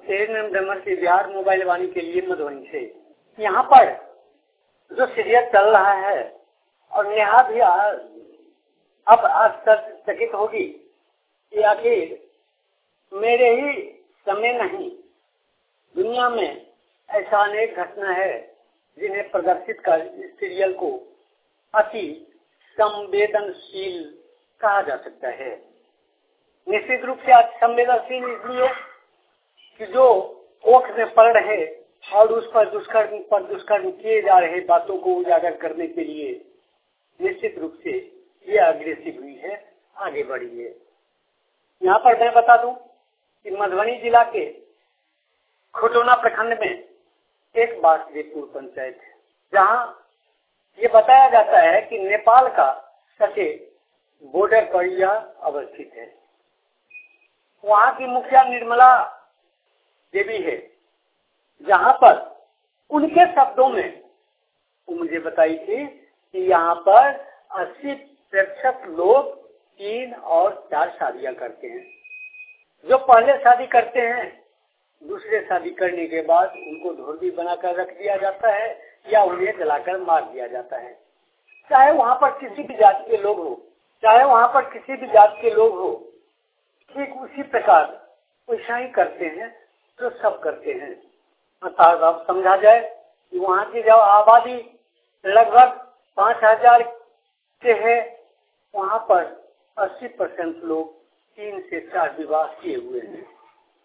Number से Bihar mobile वाणी के लिए मधुबनी से। यहाँ पर जो सीरियल चल रहा है और नेहा भी अब आश्चर्यचकित होगी कि आखिर मेरे ही समय नहीं, दुनिया में ऐसा अनेक घटना है जिन्हें प्रदर्शित कर इस सीरियल को अति संवेदनशील कहा जा सकता है। निश्चित रूप से अति संवेदनशील इसलिए कि जो कोख में पड़ रहे और उस पर दुष्कर्म किए जा रहे बातों को उजागर करने के लिए निश्चित रूप से ये अग्रेसिव हुई है, आगे बढ़ी है। यहाँ पर मैं बता दूं कि मधुबनी जिला के खुटौना प्रखंड में एक बासदेवपुर पंचायत है, जहाँ ये बताया जाता है कि नेपाल का सटे बॉर्डर पर यह अवस्थित है। वहाँ की मुखिया निर्मला देवी है, जहाँ पर उनके शब्दों में मुझे बताई थी कि यहाँ पर 80% लोग 3 और 4 शादियां करते हैं। जो पहले शादी करते हैं, दूसरे शादी करने के बाद उनको ढोलवी बनाकर रख दिया जाता है या उन्हें जलाकर मार दिया जाता है। चाहे वहाँ पर किसी भी जाति के लोग हो, ठीक उसी प्रकार वैसा ही करते हैं जो सब करते हैं। अर्थात अब समझा जाए कि वहाँ की जो आबादी लगभग 5000 से है, वहाँ पर 80% लोग 3 से 4 विवाह किए हुए हैं।